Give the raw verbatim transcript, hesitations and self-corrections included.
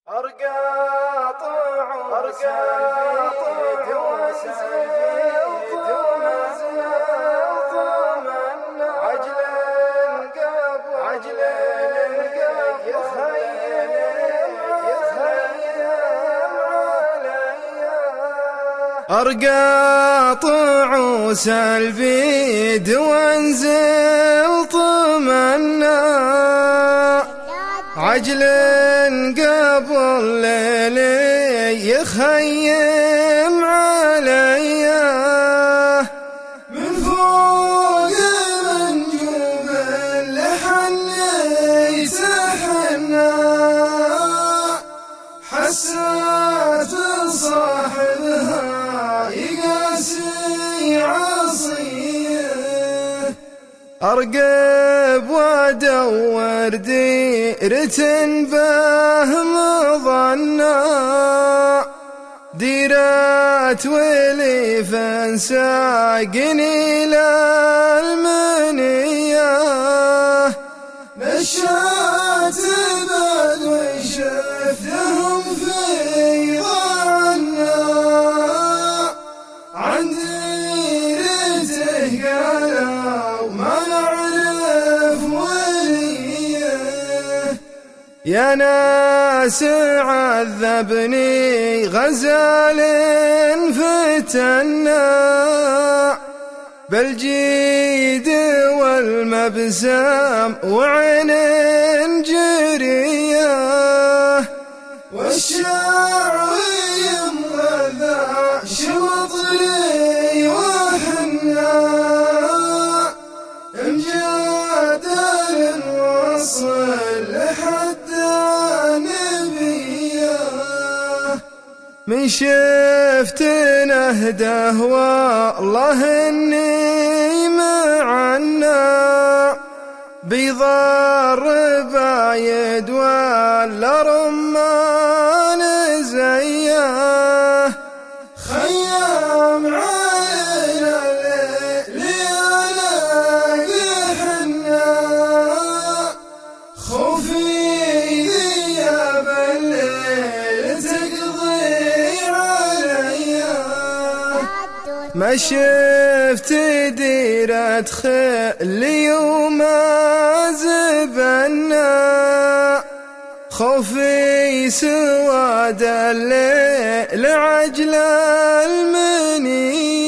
أرقى طعوم أرقى طعوم عجل قبل عجل يخيم يخيم عليا أرقى طعوس البيد وانزل طمنا عجل قبل ليلي يخيم عليا من فوق منجوب لحني سحنا حسات صاحبها يقاسي عصيه أرقب وادور ديرة به مظنى ديرات ولي فانساقني للمنية مشات بعد وشفتهم في ظنا عن ديرته قالوا ما نعرف وليه يا ناس عذبني غزال فتنا بالجيد والمبسام وعين جريه والشعر يمغذى شوط لي وحنا مجادل وصل لحد نبيه من شفت نهده والله اني معنا بيضار بايد ولا رمان زيه خيام علينا ليالي حنا خوفي ذياب الليل تقضي عليا ما شفت ديرة خلي وما زبنا خوفي سواد الليل عجل المنية